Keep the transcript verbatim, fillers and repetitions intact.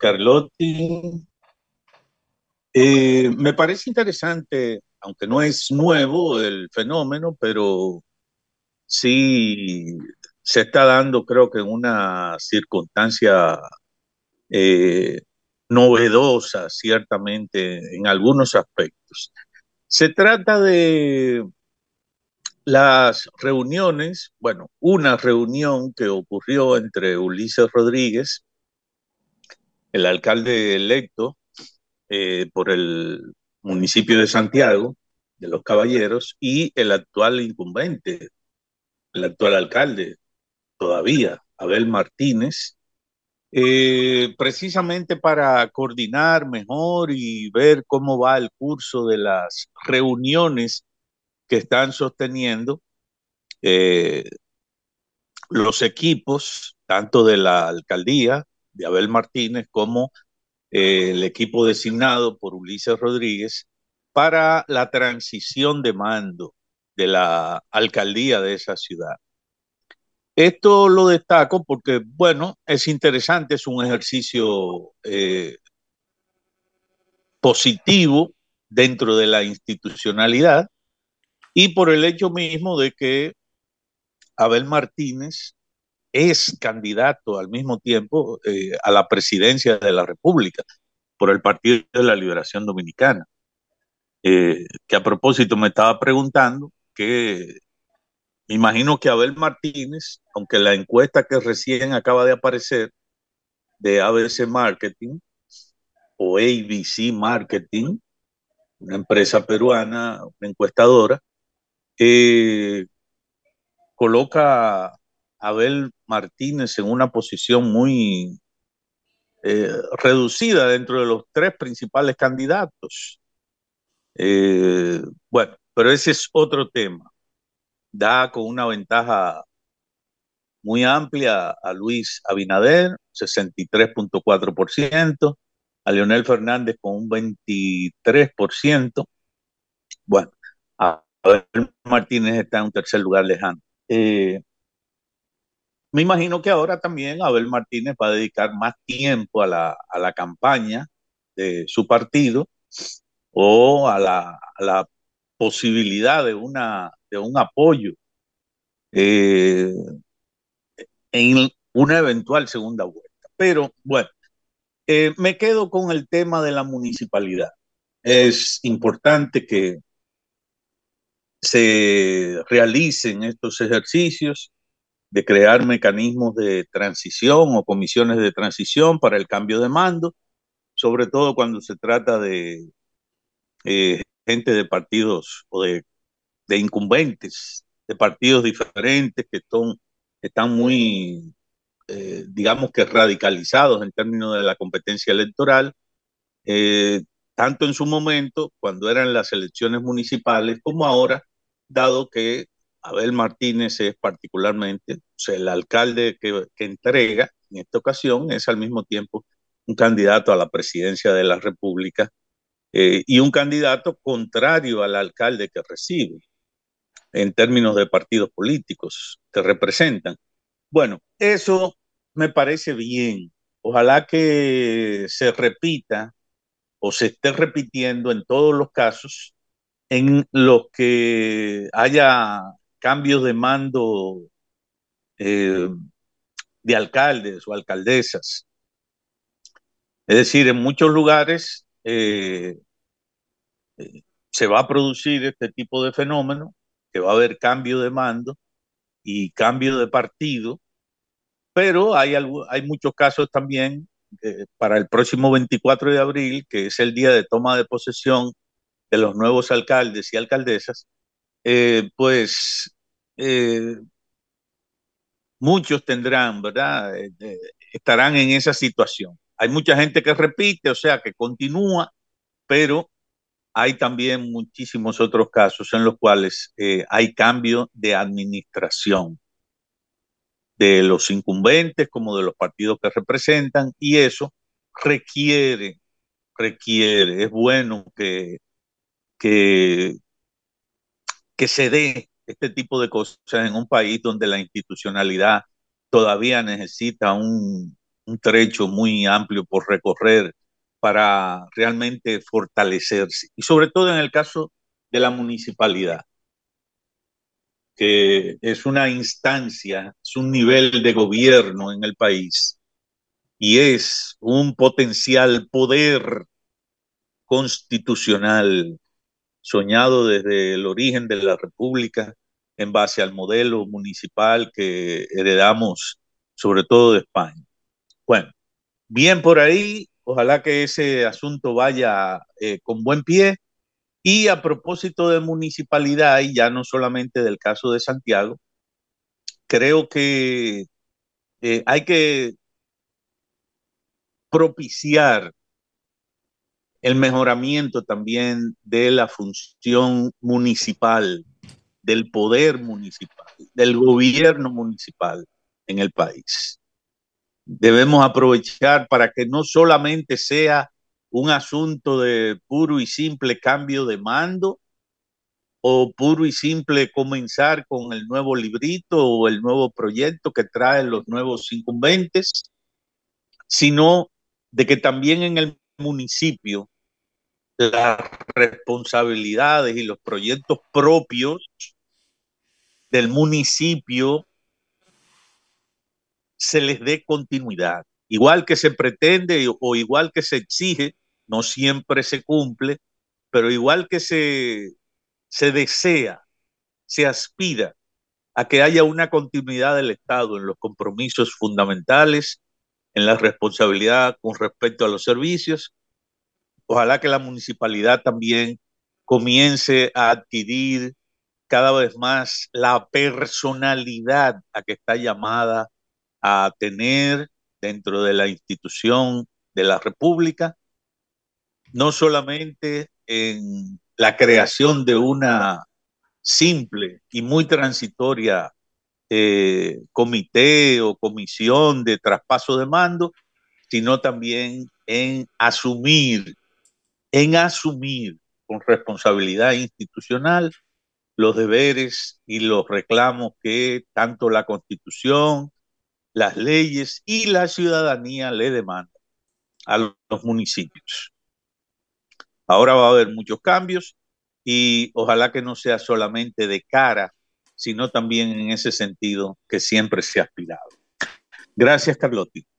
Carlotti. Eh, me parece interesante, aunque no es nuevo el fenómeno, pero sí se está dando, creo que en una circunstancia eh, novedosa, ciertamente, en algunos aspectos. Se trata de las reuniones, bueno, una reunión que ocurrió entre Ulises Rodríguez, el alcalde electo, eh, por el municipio de Santiago, de los Caballeros, y el actual incumbente, el actual alcalde todavía, Abel Martínez, eh, precisamente para coordinar mejor y ver cómo va el curso de las reuniones que están sosteniendo eh, los equipos, tanto de la alcaldía de Abel Martínez como eh, el equipo designado por Ulises Rodríguez para la transición de mando de la alcaldía de esa ciudad. Esto lo destaco porque, bueno, es interesante, es un ejercicio eh, positivo dentro de la institucionalidad y por el hecho mismo de que Abel Martínez es candidato al mismo tiempo eh, a la presidencia de la República por el Partido de la Liberación Dominicana. Eh, que a propósito me estaba preguntando que me imagino que Abel Martínez, aunque la encuesta que recién acaba de aparecer de A B C Marketing o A B C Marketing, una empresa peruana, una encuestadora, eh, coloca a Abel Martínez en una posición muy eh, reducida dentro de los tres principales candidatos. Eh, bueno, pero ese es otro tema. Da con una ventaja muy amplia a Luis Abinader, sesenta y tres punto cuatro por ciento, a Leonel Fernández con un veintitrés por ciento. Bueno, a Abel Martínez está en un tercer lugar lejano. Eh, me imagino que ahora también Abel Martínez va a dedicar más tiempo a la, a la campaña de su partido o a la, a la posibilidad de, una, de un apoyo eh, en una eventual segunda vuelta. Pero bueno, eh, me quedo con el tema de la municipalidad. Es importante que se realicen estos ejercicios de crear mecanismos de transición o comisiones de transición para el cambio de mando, sobre todo cuando se trata de eh, gente de partidos o de, de, incumbentes de partidos diferentes que son, están muy eh, digamos que radicalizados en términos de la competencia electoral, eh, tanto en su momento, cuando eran las elecciones municipales, como ahora, dado que Abel Martínez es particularmente, o sea, el alcalde que, que entrega en esta ocasión es al mismo tiempo un candidato a la presidencia de la República eh, y un candidato contrario al alcalde que recibe en términos de partidos políticos que representan. Bueno, eso me parece bien. Ojalá que se repita o se esté repitiendo en todos los casos en los que haya cambios de mando eh, de alcaldes o alcaldesas. Es decir, en muchos lugares eh, eh, se va a producir este tipo de fenómeno, que va a haber cambio de mando y cambio de partido, pero hay, algo, hay muchos casos también eh, para el próximo veinticuatro de abril, que es el día de toma de posesión de los nuevos alcaldes y alcaldesas, eh, pues eh, muchos tendrán, ¿verdad? Eh, eh, estarán en esa situación. Hay mucha gente que repite, o sea, que continúa, pero hay también muchísimos otros casos en los cuales eh, hay cambio de administración de los incumbentes como de los partidos que representan y eso requiere, requiere, es bueno que, que, que se dé este tipo de cosas en un país donde la institucionalidad todavía necesita un, un trecho muy amplio por recorrer para realmente fortalecerse. Y sobre todo en el caso de la municipalidad, que es una instancia, es un nivel de gobierno en el país y es un potencial poder constitucional soñado desde el origen de la República en base al modelo municipal que heredamos sobre todo de España. Bueno, bien por ahí, ojalá que ese asunto vaya eh, con buen pie. Y a propósito de municipalidad, y ya no solamente del caso de Santiago, creo que eh, hay que propiciar el mejoramiento también de la función municipal, del poder municipal, del gobierno municipal en el país. Debemos aprovechar para que no solamente sea un asunto de puro y simple cambio de mando o puro y simple comenzar con el nuevo librito o el nuevo proyecto que traen los nuevos incumbentes, sino de que también en el municipio las responsabilidades y los proyectos propios del municipio se les dé continuidad. Igual que se pretende o igual que se exige, no siempre se cumple, pero igual que se, se desea, se aspira a que haya una continuidad del Estado en los compromisos fundamentales, en la responsabilidad con respecto a los servicios. Ojalá que la municipalidad también comience a adquirir cada vez más la personalidad a que está llamada a tener dentro de la institución de la República, no solamente en la creación de una simple y muy transitoria eh, comité o comisión de traspaso de mando, sino también en asumir, en asumir con responsabilidad institucional los deberes y los reclamos que tanto la Constitución, las leyes y la ciudadanía le demandan a los municipios. Ahora va a haber muchos cambios y ojalá que no sea solamente de cara, sino también en ese sentido que siempre se ha aspirado. Gracias, Carlotti.